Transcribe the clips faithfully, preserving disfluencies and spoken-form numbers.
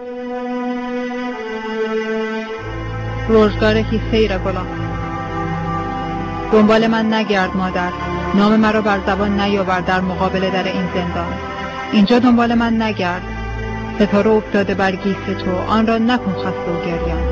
روزگارکی سیر گلا. دنبال من نگرد مادر، نام مرا بر زبان نیاور در مقابل در این زندان. اینجا دنبال من نگرد، ستاره افتاده بر گیس تو، آن را نکن خسته و گریان.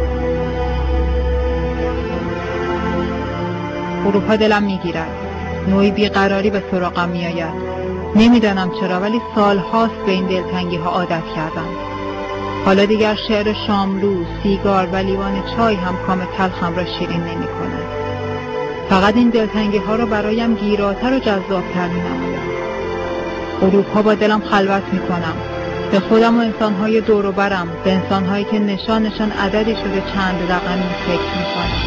اروپا دلم میگیرد، نوعی بیقراری به سراغم میآید. نمیدانم چرا، ولی سالهاست به این دلتنگی ها عادت کردم. حالا دیگر شعر شاملو، سیگار و لیوان چای هم کام تلخم را شیرین نمی کند. فقط این دلتنگی ها را برایم گیراتر و جذابتر می نماید. اروپا با دلم خلوت می کنم، به خودم و انسانهای دور و برم، به انسانهایی که نشانشان عددی شده چند رقمی فکر می کنم.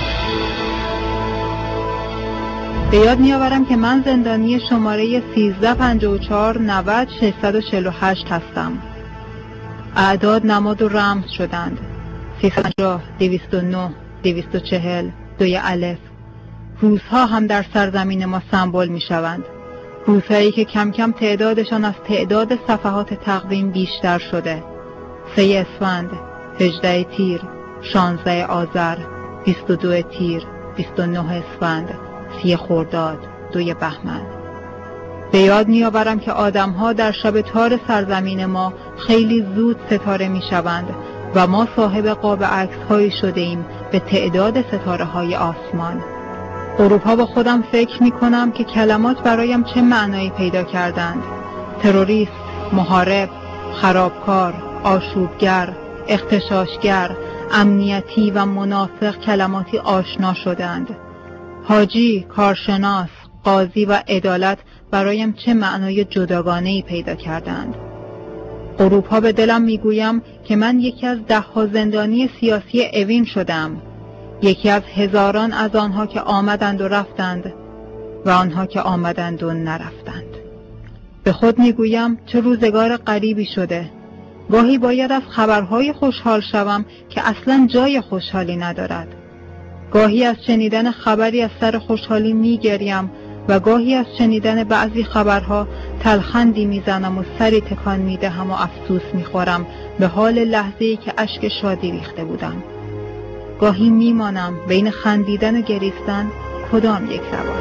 به یاد می آورم که من زندانی شماره سیزده پنجاه و چهار نود ششصد و چهل و هشت هستم. اعداد نماد و رمز شدند. سیصد و پنجاه، دویست و نه، دویست و چهل، دوی الف. روزها هم در سرزمین ما سمبل می شوند. روزهایی که کم کم تعدادشان از تعداد صفحات تقویم بیشتر شده. سه اسفند، هجده تیر، شانزده آذر، بیست و دو تیر، بیست و نه اسفند، سی خرداد، دوی بهمن. به یاد می‌آورم که آدم‌ها در شب تار سرزمین ما خیلی زود ستاره می‌شوند و ما صاحب قاب عکس‌هایی شده‌ایم به تعداد ستاره‌های آسمان. اروپا با خودم فکر می‌کنم که کلمات برایم چه معنایی پیدا کردند. تروریست، محارب، خرابکار، آشوبگر، اغتشاشگر، امنیتی و منافق کلماتی آشنا شدند. حاجی، کارشناس، قاضی و عدالت برایم چه معنای جداگانه‌ای پیدا کردند. اروپا به دلم میگویم که من یکی از ده ها زندانی سیاسی اوین شدم، یکی از هزاران از آنها که آمدند و رفتند و آنها که آمدند و نرفتند. به خود میگویم چه روزگار غریبی شده. گاهی باید از خبرهای خوشحال شوم که اصلا جای خوشحالی ندارد. گاهی از شنیدن خبری از سر خوشحالی میگریم و گاهی از شنیدن بعضی خبرها تلخندی میزنم و سری تکان میدهم و افسوس میخورم به حال لحظه‌ای که اشک شادی ریخته بودم. گاهی میمانم بین خندیدن و گریستن کدام یک زبان.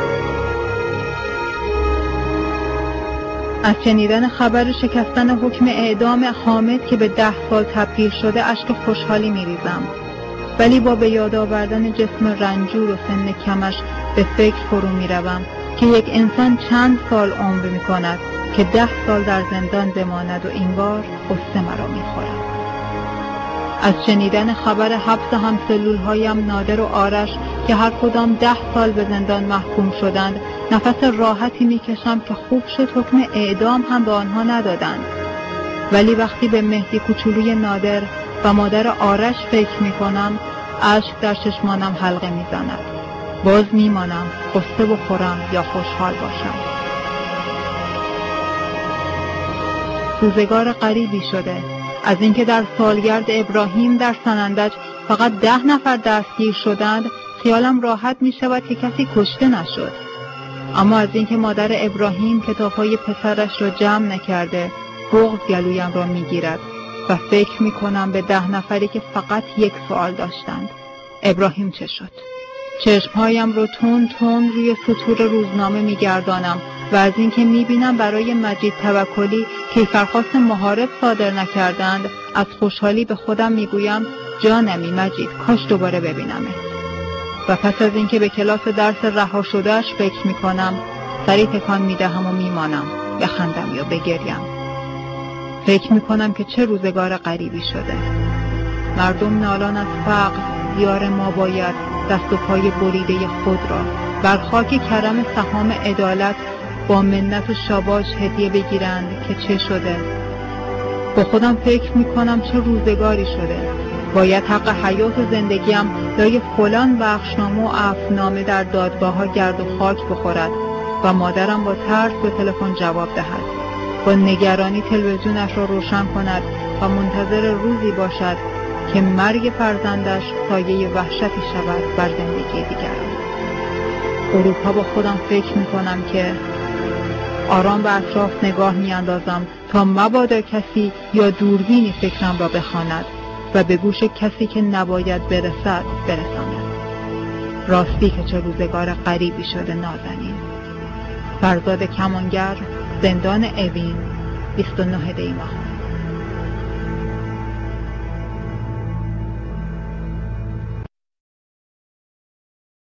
از شنیدن خبر شکستن حکم اعدام حامد که به ده سال تبدیل شده اشک خوشحالی میریزم، ولی با به یاد آوردن جسم رنجور و سن کمش به فکر فرو میروم که یک انسان چند سال عمر می کند که ده سال در زندان بماند و این بار قصه مرا می خورد. از شنیدن خبر حبس همسلول هایم نادر و آرش که هر کدام ده سال به زندان محکوم شدند نفس راحتی می کشم که خوب شد حکم اعدام هم به آنها ندادند. ولی وقتی به مهدی کوچولوی نادر و مادر آرش فکر می کنم اشک در چشمانم حلقه می زند. باز میمانم قصه بخورم یا خوشحال باشم. روزگار غریبی شده. از اینکه در سالگرد ابراهیم در سنندج فقط ده نفر دستگیر شدند خیالم راحت می شود که کسی کشته نشد. اما از اینکه مادر ابراهیم کتاب‌های پسرش را جمع نکرده بغض گلویم را می گیرد و فکر می کنم به ده نفری که فقط یک سوال داشتند: ابراهیم چه شد؟ چشمهایم رو تون تون روی سطور روزنامه میگردانم و از اینکه میبینم برای مجید توکلی کیفرخواست محارب صادر نکردند از خوشحالی به خودم میگویم جانمی مجید، کاش دوباره ببینمه. و پس از اینکه به کلاس درس رها شدهش فکر میکنم سری تکان میدهم و میمانم، بخندم یا بگریم. فکر میکنم که چه روزگار غریبی شده. مردم نالان از فقر، دیار ما باید دست و پای بریده خود را بر خاک کرم سهام عدالت با منت و شاباش هدیه بگیرند که چه شده. با خودم فکر میکنم چه روزگاری شده. باید حق حیات و زندگیم لای فلان بخشنامه و عفونامه در دادگاه ها گرد و خاک بخورد و مادرم با ترس به تلفن جواب دهد، با نگرانی تلویزیونش را روشن کند و منتظر روزی باشد که مرگ فرزندش سایه وحشتی شود بر زندگی دیگران. اروپا با خودم فکر میکنم که آرام به اطراف نگاه میاندازم تا مبادا کسی یا دوربینی فکرم را بخواند و به گوش کسی که نباید برسد برساند. راستی که چه روزگار غریبی شده نازنین. فرزاد کمانگر، زندان اوین، بیست و نه دی ماه.